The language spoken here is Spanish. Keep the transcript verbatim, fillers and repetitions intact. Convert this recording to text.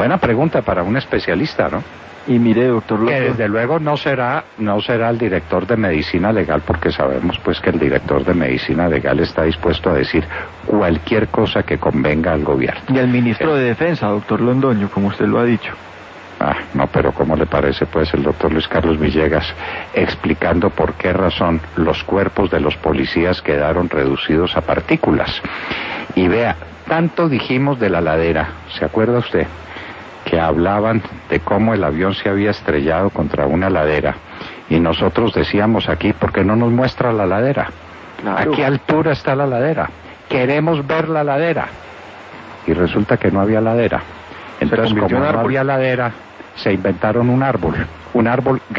Buena pregunta para un especialista, ¿no? Y mire, doctor Londoño, que desde luego no será no será el director de medicina legal, porque sabemos pues que el director de medicina legal está dispuesto a decir cualquier cosa que convenga al gobierno. y el ministro de Defensa, doctor Londoño, como usted lo ha dicho. Ah, no, pero ¿cómo le parece pues el doctor Luis Carlos Villegas explicando por qué razón los cuerpos de los policías quedaron reducidos a partículas? Y vea, tanto dijimos de la ladera, ¿se acuerda usted? Que hablaban de cómo el avión se había estrellado contra una ladera, y nosotros decíamos aquí, ¿por qué no nos muestra la ladera? Claro. ¿A qué altura está la ladera? Queremos ver la ladera. Y resulta que no había ladera. Entonces, convirtió como en no árbol. había ladera, se inventaron un árbol, un árbol